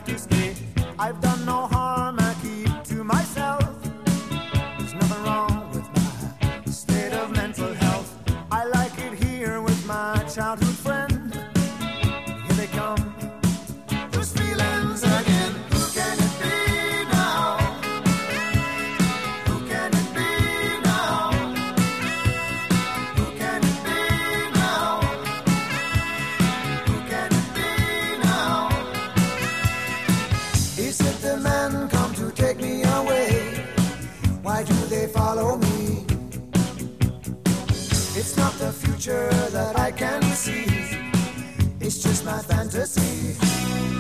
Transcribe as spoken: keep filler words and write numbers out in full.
to stay. I've done no harm, I keep to myself. There's nothing wrong with my state of mental health. I like it here with my childhood friend. Here they come, those feelings again. Who can it be now? Who can it be now? Who can it be now? Who can it be now? Is it the men come to take me away? Why do they follow me? It's not the future that I can see. It's just my fantasy.